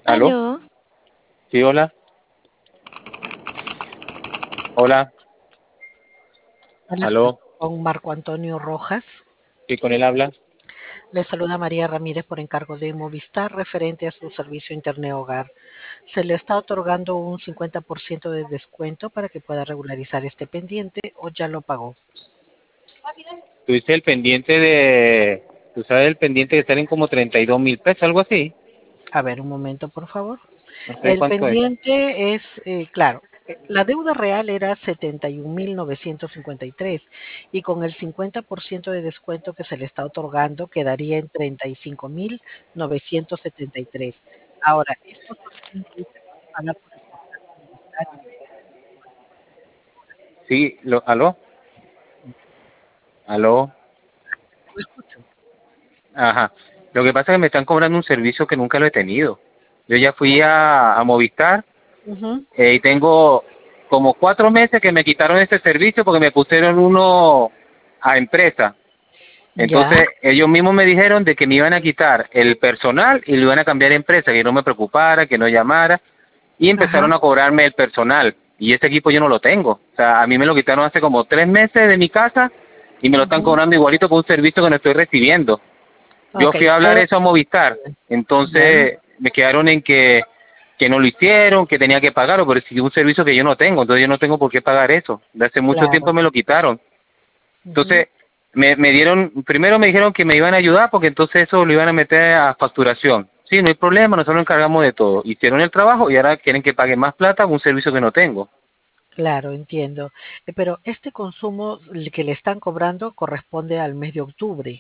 ¿Aló? Aló, Sí, hola. Hola. Hola, ¿Aló? con Marco Antonio Rojas. Sí, con él habla. Le saluda María Ramírez por encargo de Movistar referente a su servicio Internet Hogar. Se le está otorgando un 50% de descuento para que pueda regularizar este pendiente o ya lo pagó. Tú dices el pendiente de... Tú sabes el pendiente que salen como 32.000 pesos, algo así. A ver, un momento, por favor. No sé El cuánto es. pendiente es, claro, la deuda real era 71.953 y con el 50% de descuento que se le está otorgando quedaría en 35.973. Ahora, esto solamente se puede pagar por el portal de Movistar. Sí, ¿aló? ¿Aló? Lo escucho. Ajá. Lo que pasa es que me están cobrando un servicio que nunca lo he tenido. Yo ya fui a Movistar Ujú. y tengo como 4 meses que me quitaron ese servicio porque me pusieron uno a empresa. Ya, Entonces, ellos mismos me dijeron de que me iban a quitar el personal y lo iban a cambiar a empresa, que no me preocupara, que no llamara, y ajá, empezaron a cobrarme el personal. Y ese equipo yo no lo tengo. O sea, a mí me lo quitaron hace como 3 meses de mi casa y me lo están ujú. cobrando igualito por un servicio que no estoy recibiendo. Yo Ok, fui a hablar eso a Movistar, ya, entonces me quedaron en que no lo hicieron, que tenía que pagarlo, pero es un servicio que yo no tengo, entonces yo no tengo por qué pagar eso. De hace mucho tiempo claro. me lo quitaron. Ujú. Entonces, me dieron, primero me dijeron que me iban a ayudar porque entonces eso lo iban a meter a facturación. Sí, no hay problema, nosotros nos encargamos de todo. Hicieron el trabajo y ahora quieren que pague más plata por un servicio que no tengo. Claro, entiendo. Pero este consumo que le están cobrando corresponde al mes de octubre.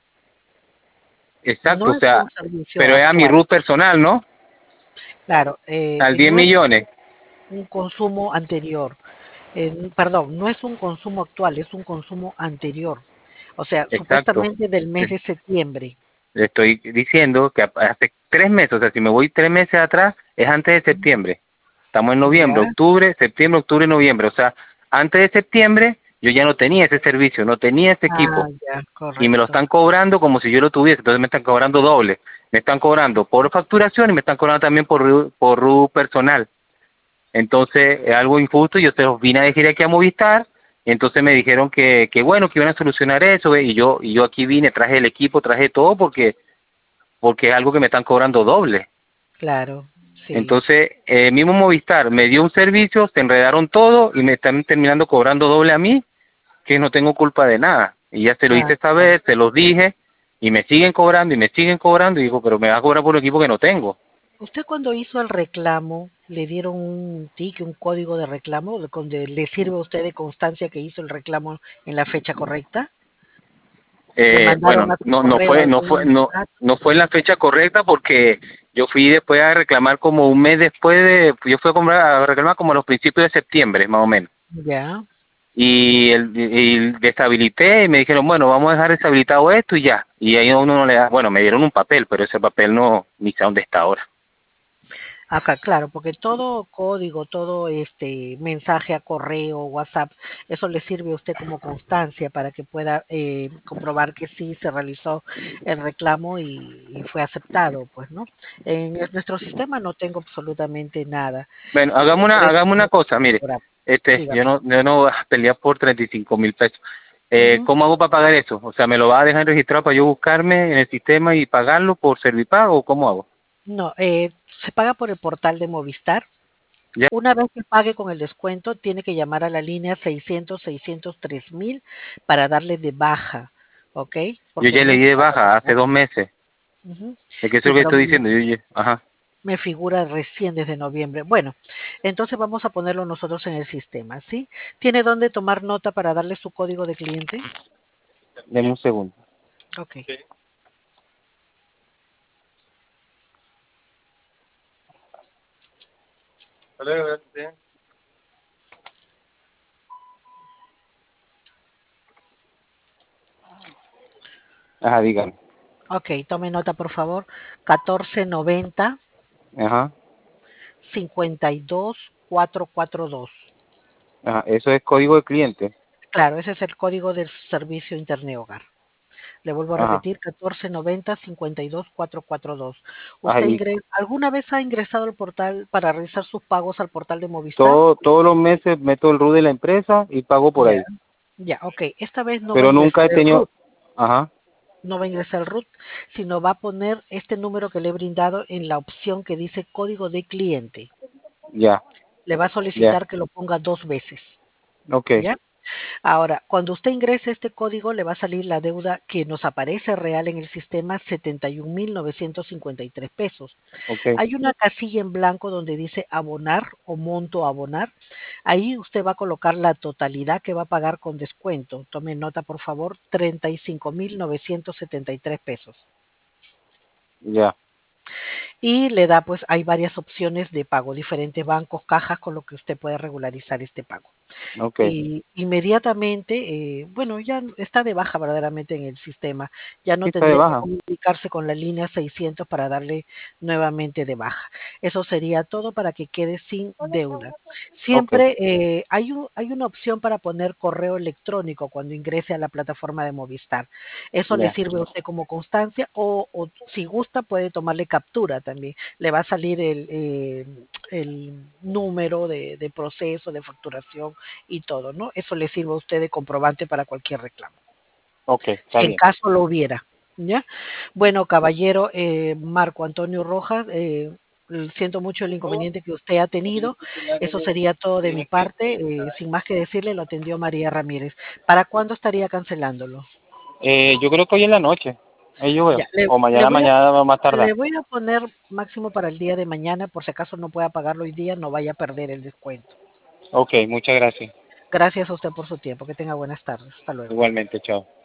Exacto, No o es sea, un servicio pero es a mi actual. RUT personal, ¿no? Claro, Al 10 no es millones. un consumo anterior. Perdón, no es un consumo actual, es un consumo anterior. O sea, Exacto. supuestamente del mes Le de septiembre. le estoy diciendo que hace 3 meses, o sea, si me voy 3 meses atrás, es antes de septiembre. Estamos en noviembre, Ya. octubre, noviembre. O sea, antes de septiembre yo ya no tenía ese servicio, no tenía ese Ah, equipo. ya, Y me lo correcto. están cobrando como si yo lo tuviese, entonces me están cobrando doble. Me están cobrando por facturación y me están cobrando también por RU personal. Entonces es algo injusto y yo se los vine a decir aquí a Movistar y entonces me dijeron que bueno, que iban a solucionar eso, ¿ve? Y yo aquí vine, traje el equipo, traje todo porque es algo que me están cobrando doble. Claro, sí. Entonces, mismo Movistar me dio un servicio, se enredaron todo y me están terminando cobrando doble a mí, que no tengo culpa de nada. Y ya se lo Ah, hice esta ya. vez, se los dije, y me siguen cobrando y me siguen cobrando, y digo, pero me va a cobrar por un equipo que no tengo. ¿Usted cuando hizo el reclamo le dieron un ticket, un código de reclamo, donde le sirve a usted de constancia que hizo el reclamo en la fecha correcta? ¿Le mandaron Bueno, a su no, no correo fue, no fue, algún no, dato? no fue en la fecha correcta porque yo fui después a reclamar como un mes después yo fui a reclamar como a los principios de septiembre, más o menos. Ya. Y deshabilité y me dijeron, bueno, vamos a dejar deshabilitado esto y ya. Y ahí a uno no le da, bueno, me dieron un papel, pero ese papel no, ni sé dónde está ahora. Acá, claro, porque todo código, todo este mensaje a correo, WhatsApp, eso le sirve a usted como constancia para que pueda comprobar que sí se realizó el reclamo y fue aceptado, pues, ¿no? En nuestro sistema no tengo absolutamente nada. Bueno, Por eso hagamos una no cosa, mire, cobramos. yo Dígame. no voy a pelear por 35.000 pesos. Ujú. ¿Cómo hago para pagar eso? O sea, ¿me lo va a dejar registrado para yo buscarme en el sistema y pagarlo por Servipago o cómo hago? No, se paga por el portal de Movistar. Ya, Una vez que pague con el descuento, tiene que llamar a la línea 600-603.000 para darle de baja, ¿ok? yo Porque ya no le es di de pago baja hace automático. 2 meses. Ujú. Es que eso es Sí, lo que pero estoy diciendo. Ajá. me figura recién desde noviembre. Bueno, entonces vamos a ponerlo nosotros en el sistema, ¿sí? ¿Tiene dónde tomar nota para darle su código de cliente? Deme un segundo. Ok. Ajá, dígame. Ok, tome nota, por favor. 1490 Ajá. 52442. Ajá. Eso es código de cliente. Claro, ese es el código del servicio Internet Hogar. Le vuelvo a Ajá. repetir, 1490-52442. Ajá, y ¿Alguna vez ha ingresado al portal para realizar sus pagos al portal de Movistar? todos los meses meto el RU de la empresa y pago por Ya, ahí. ya, ok. Esta vez no va a Pero nunca ingresar he el tenido, RUT, ajá, no va a ingresar el RUT, sino va a poner este número que le he brindado en la opción que dice código de cliente. ya, Le va a ya, solicitar que lo ponga 2 veces. ok, ¿Ya? Ahora, cuando usted ingrese este código, le va a salir la deuda que nos aparece real en el sistema, 71.953 pesos. ok, Hay una casilla en blanco donde dice abonar o monto a abonar. Ahí usted va a colocar la totalidad que va a pagar con descuento. Tome nota, por favor, 35.973 pesos. ya, Y le da, pues, hay varias opciones de pago, diferentes bancos, cajas con lo que usted puede regularizar este pago. ok. Y inmediatamente, bueno, ya está de baja verdaderamente en el sistema, ya Sí, no está de tendría que baja. comunicarse con la línea 600 para darle nuevamente de baja. Eso sería todo para que quede sin deuda. Ok, Siempre hay una opción para poner correo electrónico cuando ingrese a la plataforma de Movistar. Eso le ya, sirve a usted como constancia o si gusta puede tomarle captura también. Le va a salir el número de proceso, de facturación y todo, ¿no? Eso le sirve a usted de comprobante para cualquier reclamo, ok, está si en bien. caso lo hubiera, ¿ya? Bueno, caballero Marco Antonio Rojas, siento mucho el inconveniente que usted ha tenido. Eso sería todo de mi parte. Sin más que decirle, lo atendió María Ramírez. ¿Para cuándo estaría cancelándolo? Yo creo que hoy en la noche, ahí yo veo, Ya, le, o le mañana, voy a, mañana va más tardar. le voy a poner máximo para el día de mañana, por si acaso no pueda pagarlo hoy día, no vaya a perder el descuento. Ok, muchas gracias. Gracias a usted por su tiempo. Que tenga buenas tardes. Hasta luego. Igualmente, chao.